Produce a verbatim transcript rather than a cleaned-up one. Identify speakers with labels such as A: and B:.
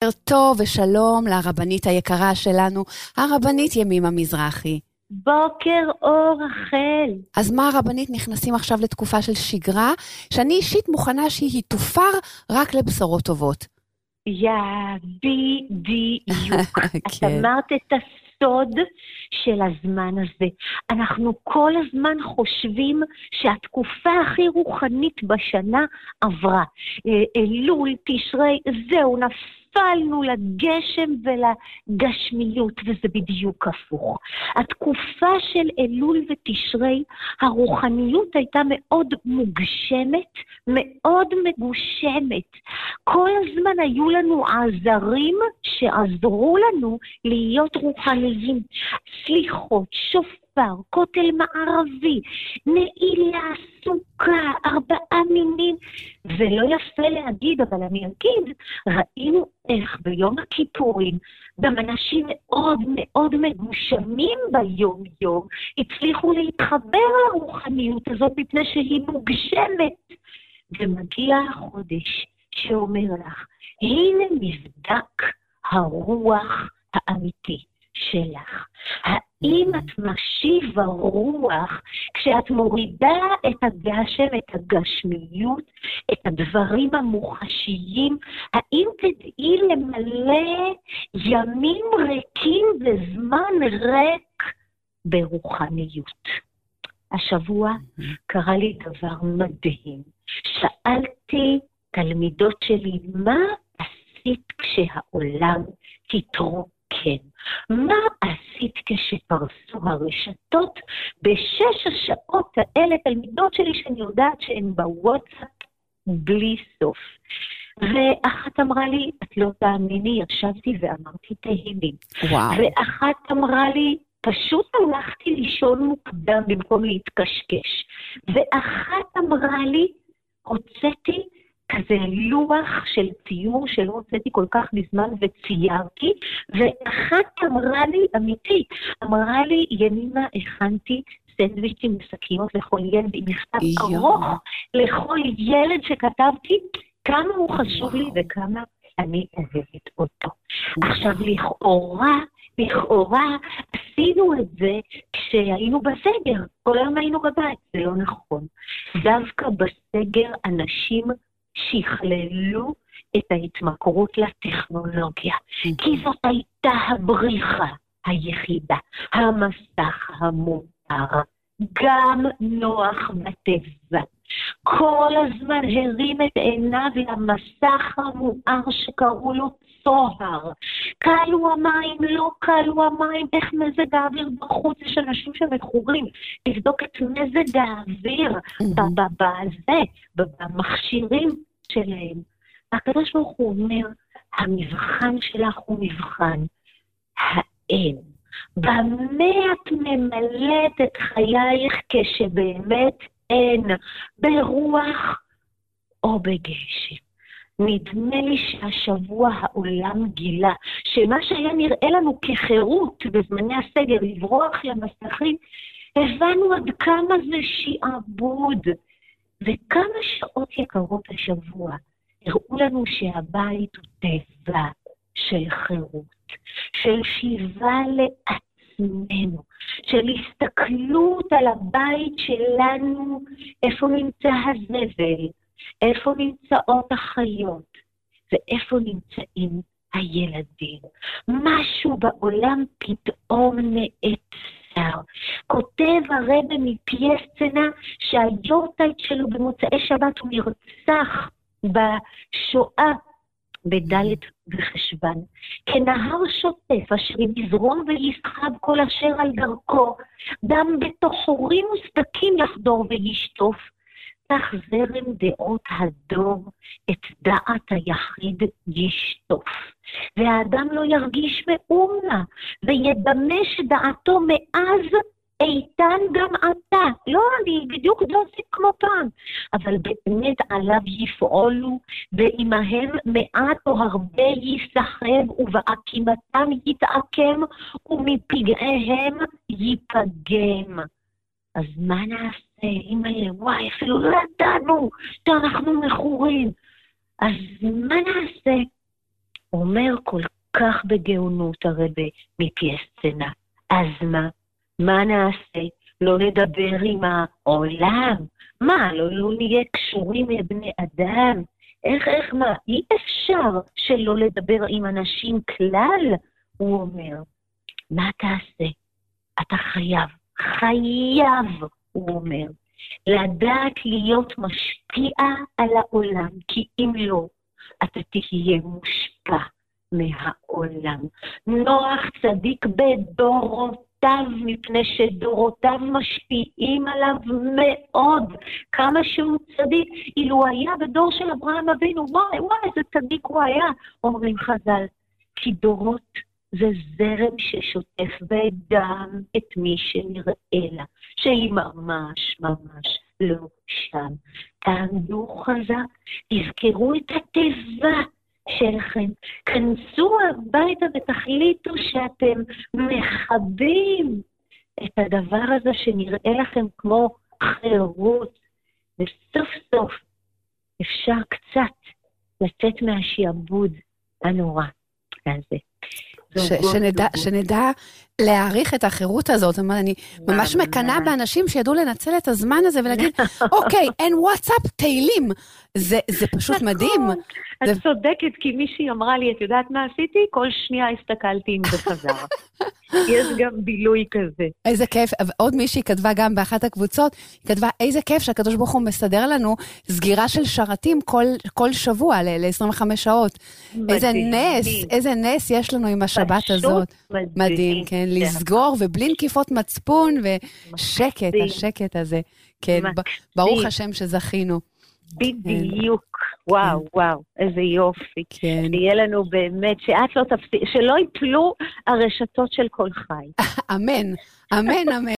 A: טוב ושלום לרבנית היקרה שלנו, הרבנית ימימה מזרחי.
B: בוקר אור רחל.
A: אז מה הרבנית, נכנסים עכשיו לתקופה של שגרה, שאני אישית מוכנה שהיא תופר רק לבשורות טובות.
B: יא בדיוק. את אמרת את הסוד של הזמן הזה. אנחנו כל הזמן חושבים שהתקופה הכי רוחנית בשנה עברה. אלול, תשרי, זהו, נפלנו לגשם ולגשמיות, וזה בדיוק הפוך. התקופה של אלול ותשרי, הרוחניות הייתה מאוד מוגשמת, מאוד מגושמת. כל הזמן היו לנו עזרים שעזרו לנו להיות רוחניים. סליחות, שופר, כותל מערבי, נעילה, סוכה, ארבעה מינים, ולא יפה להגיד, אבל אני אגיד, ראינו איך ביום הכיפורים, גם אנשים מאוד מאוד מגושמים ביום יום, הצליחו להתחבר לרוחניות הזאת מפני שהיא מוגשמת. ומגיע החודש שאומר לך, הנה מבדק הרוח האמיתי שלך. האם את משיב הרוח כשאת מורידה את הגשם, את הגשמיות, את הדברים המוחשיים? האם תדעי למלא ימים ריקים וזמן ריק ברוחניות? השבוע קרה לי דבר מדהים. שאלתי תלמידות שלי, מה עשית כשהעולם תתרוקן? מה עשית כשפרסו הרשתות? בשש השעות האלה תלמידות שלי שאני יודעת שהן בוואטסאפ בלי סוף. ואחת אמרה לי, את לא תאמיני, ישבתי ואמרתי תהילים.
A: וואו.
B: ואחת אמרה לי, פשוט הלכתי לישון מוקדם במקום להתקשקש. ואחת אמרה לי, הוצאתי כזה לוח של ציור שלא הוצאתי כל כך בזמן וציירתי, ואחת אמרה לי, אמיתי, אמרה לי, ימימה, הכנתי סנדוויצ'ים ושקיות לכל ילד, עם מכתב ארוך לכל ילד שכתבתי, כמה הוא חשוב לי וכמה אני אוהבת אותו. עכשיו, לכאורה, לכאורה, עשינו את זה כשהיינו בסגר, כל היום היינו בבית, זה לא נכון. דווקא בסגר אנשים שכללו את ההתמכרות לטכנולוגיה, כי זאת הייתה הבריחה היחידה, המסך המותר, גם נוח בטבע. כל הזמן הרים את עיניו למסך המואר שקראו לו צוהר. קלו המים, לא קלו המים, איך מזג האוויר בחוץ, יש אנשים שמכורים, לבדוק את מזג האוויר בזה, במכשירים שלהם. הקדוש ברוך הוא אומר, המבחן שלך הוא מבחן האין. במה את ממלאת את חייך כשבאמת אין, ברוח או בגשם. נדמה לי שהשבוע העולם גילה שמה שהיה נראה לנו כחירות בזמני הסגר, לברוח למסכים, הבנו עד כמה זה שעבוד. וכמה שעות יקרות השבוע הראו לנו שהבית הוא טבע של חירות, של שיבה לעצמנו, של הסתכלות על הבית שלנו, איפה נמצא הזבל, איפה נמצאות החיות, ואיפה נמצאים הילדים. משהו בעולם פתאום נעצר. כותב הרב מפייסצנה שהיורטייט שלו במוצאי שבת הוא נרצח בשואה בדלת וחשבן. כנהר שוטף אשר יזרום ויסחב כל אשר על דרכו, דם בתוכורים וסדקים יחדור וישטוף. כך זרם דעות הדור את דעת היחיד ישטוף. והאדם לא ירגיש מאומה, וידמה שדעתו מאז איתן גם אתה. לא, אני בדיוק דוסית כמו פעם. אבל באמת עליו יפעולו, ועמהם מעט או הרבה יסחב, ובעקימתם יתעקם, ומפגעיהם ייפגם. אז מה נעשה? אימא'לה, וואי, אפילו לא ידענו שאנחנו מכורים. אז מה נעשה? אומר כל כך בגאונות הרבי מפי הסצנה. אז מה? מה נעשה? לא נדבר עם העולם? מה? לא, לא נהיה קשורים לבני אדם? איך, איך, מה? אי אפשר שלא לדבר עם אנשים כלל? הוא אומר, מה תעשה? אתה חייב, חייב, הוא אומר, לדעת להיות משפיע על העולם, כי אם לא, אתה תהיה מושפע מהעולם. נוח צדיק בדורותיו, מפני שדורותיו משפיעים עליו מאוד. כמה שהוא צדיק, אילו היה בדור של אברהם אבינו, וואי, וואי, איזה צדיק הוא היה, אומרים חז"ל, כי דורות זה זרם ששוטף בדם את מי שנראה לה, שהיא ממש ממש לא שם. תעמדו חזק, תזכרו את הטבע שלכם, כנסו הביתה ותחליטו שאתם מחבים את הדבר הזה שנראה לכם כמו חירות, וסוף סוף אפשר קצת לצאת מהשיעבוד הנורא הזה.
A: ש, שנדע, שנדע להעריך את החירות הזאת. אני ממש מקנה באנשים שידעו לנצל את הזמן הזה ולהגיד, אוקיי, אין וואטסאפ, תהילים. זה, זה פשוט מדהים.
B: את צודקת, כי מישהי אמרה לי, את יודעת מה עשיתי? כל שנייה הסתכלתי אם זה חזר. יש גם בילוי כזה.
A: איזה כיף. עוד מישהי כתבה גם באחת הקבוצות, היא כתבה, איזה כיף שהקדוש ברוך הוא מסדר לנו סגירה של שרתים כל, כל שבוע ל-עשרים וחמש שעות. מדהים, איזה נס, מדהים. איזה נס יש לנו עם השבת הזאת. מדהים, מדהים כן, yeah. לסגור ובלי נקיפות מצפון ושקט, מקסים. השקט הזה. כן, מקסים. ברוך השם שזכינו.
B: בדיוק, וואו, וואו, איזה יופי. כן. יהיה לנו באמת, שאת לא תפסיק, שלא יפלו הרשתות של כל חי.
A: אמן, אמן, אמן.